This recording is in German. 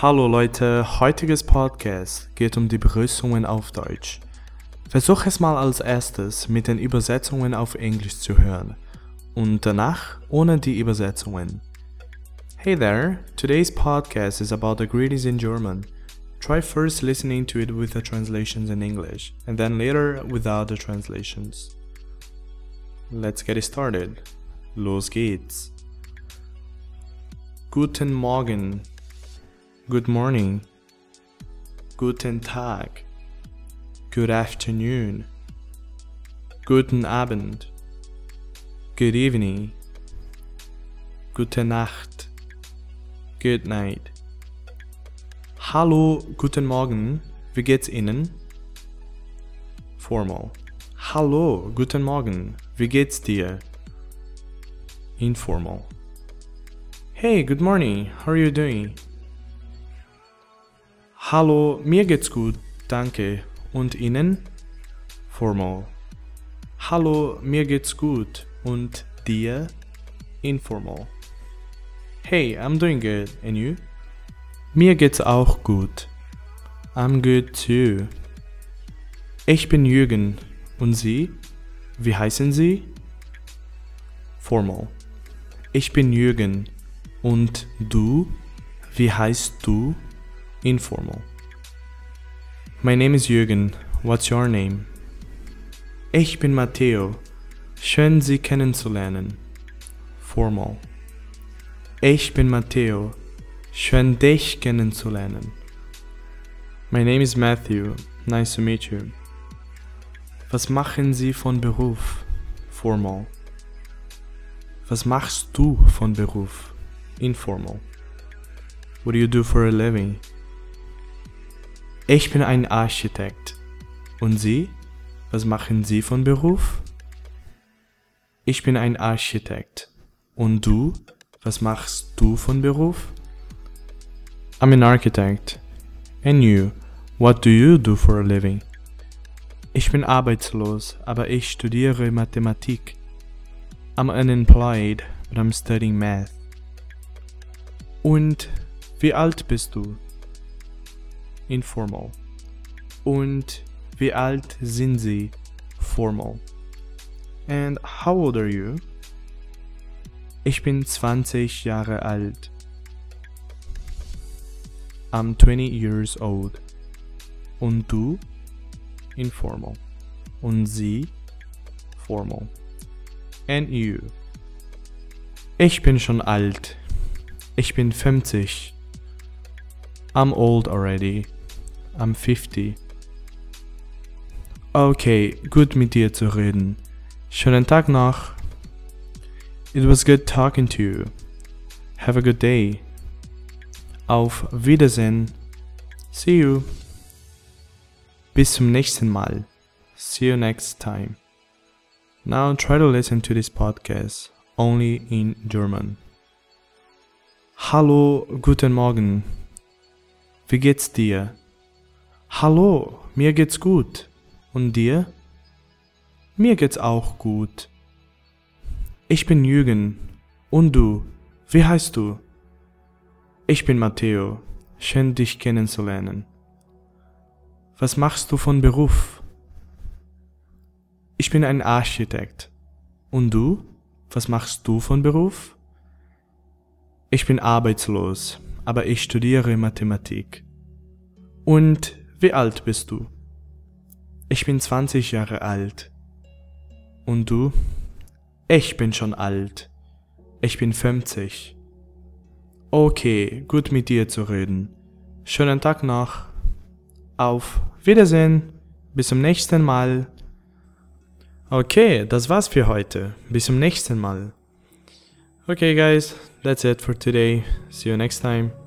Hallo Leute, heutiges Podcast geht um die Begrüßungen auf Deutsch. Versuch es mal als erstes mit den Übersetzungen auf Englisch zu hören und danach ohne die Übersetzungen. Hey there, today's podcast is about the greetings in German. Try first listening to it with the translations in English and then later without the translations. Let's get it started. Los geht's. Guten Morgen. Good morning. Guten Tag. Good afternoon. Guten Abend. Good evening. Gute Nacht. Good night. Hallo, guten Morgen. Wie geht's Ihnen? Formal. Hallo, guten Morgen. Wie geht's dir? Informal. Hey, good morning. How are you doing? Hallo, mir geht's gut, danke. Und Ihnen? Formal. Hallo, mir geht's gut. Und dir? Informal. Hey, I'm doing good. And you? Mir geht's auch gut. I'm good too. Ich bin Jürgen. Und Sie? Wie heißen Sie? Formal. Ich bin Jürgen. Und du? Wie heißt du? Informal. My name is Jürgen. What's your name? Ich bin Matteo. Schön, Sie kennenzulernen. Formal. Ich bin Matteo. Schön, dich kennenzulernen. My name is Matthew. Nice to meet you. Was machen Sie von Beruf? Formal. Was machst du von Beruf? Informal. What do you do for a living? Ich bin ein Architekt. Und Sie? Was machen Sie von Beruf? Ich bin ein Architekt. Und du? Was machst du von Beruf? I'm an architect. And you? What do you do for a living? Ich bin arbeitslos, aber ich studiere Mathematik. I'm unemployed, but I'm studying math. Und wie alt bist du? Informal. Und wie alt sind Sie? Formal. And how old are you? Ich bin 20 Jahre alt. I'm 20 years old. Und du? Informal. Und Sie? Formal. And you? Ich bin schon alt. Ich bin 50. I'm old already. I'm 50. Okay, gut mit dir zu reden. Schönen Tag noch. It was good talking to you. Have a good day. Auf Wiedersehen. See you. Bis zum nächsten Mal. See you next time. Now try to listen to this podcast only in German. Hallo, guten Morgen. Wie geht's dir? Hallo, mir geht's gut. Und dir? Mir geht's auch gut. Ich bin Jürgen. Und du? Wie heißt du? Ich bin Matteo. Schön, dich kennenzulernen. Was machst du von Beruf? Ich bin ein Architekt. Und du? Was machst du von Beruf? Ich bin arbeitslos, aber ich studiere Mathematik. Und wie alt bist du? Ich bin 20 Jahre alt. Und du? Ich bin schon alt. Ich bin 50. Okay, gut mit dir zu reden. Schönen Tag noch. Auf Wiedersehen. Bis zum nächsten Mal. Okay, das war's für heute. Bis zum nächsten Mal. Okay guys, that's it for today. See you next time.